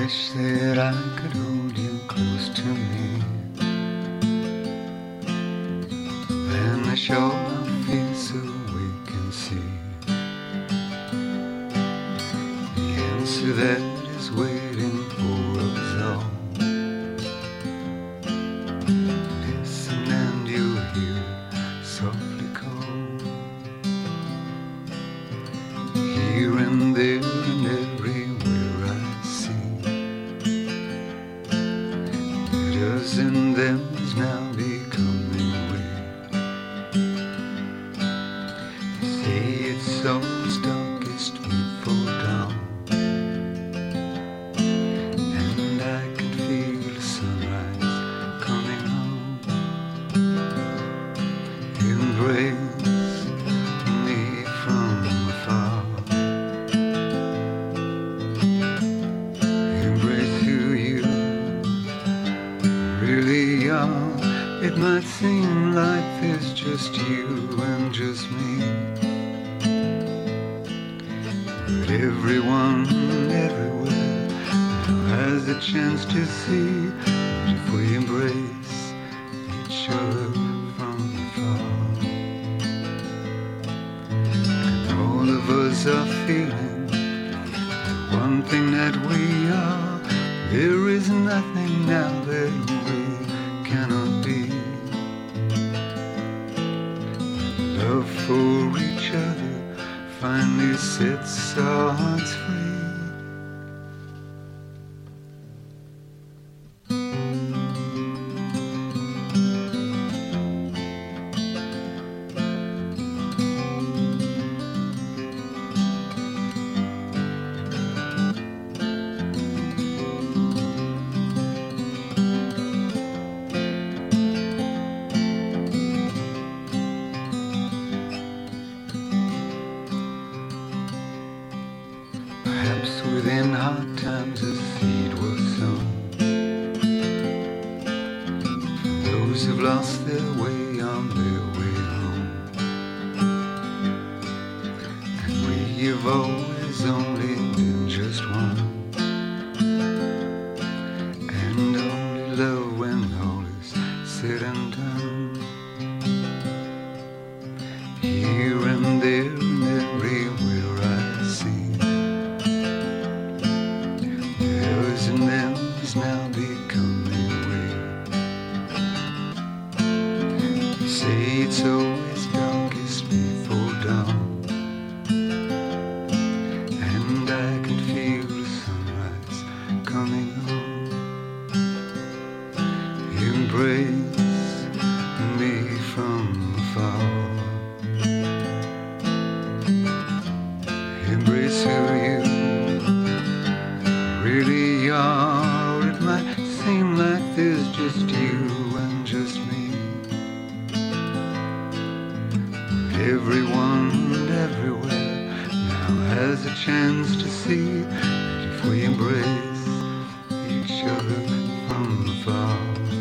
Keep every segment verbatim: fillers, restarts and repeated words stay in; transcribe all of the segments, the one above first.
wish that I could hold you close to me, then I show my fears so we can see the answer that is waiting for us all. Listen and you'll hear softly call, here and there and everywhere I see. Letters in them is now becoming weird. They say it's soul's darkest before dawn, and I can feel the sunrise coming home. Embrace me from afar, embrace who you really are. It might seem like there's just you and just me, but everyone everywhere now has a chance to see that if we embrace each other from afar, and all of us are feeling the one thing that we are. There is nothing now that we cannot be. Love for each other finally sets our hearts free. Perhaps within hard times a seed was sown for those who've lost their way on their way home, and we have always only been just one, and only love when all is said and done. Here and there and everywhere I see, and them is now becoming weird. They say it's always darkest before dawn, and I can feel the sunrise coming home. Embrace me from afar, embrace who you really are. It might seem like there's just you and just me, but everyone and everywhere now has a chance to see that if we embrace each other from afar,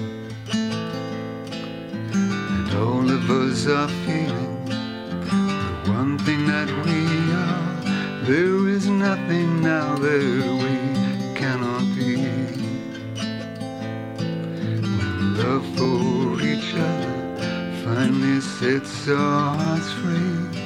and all of us are feeling the one thing that we are. There is nothing now that we cannot be. When love for each other finally sets our hearts free.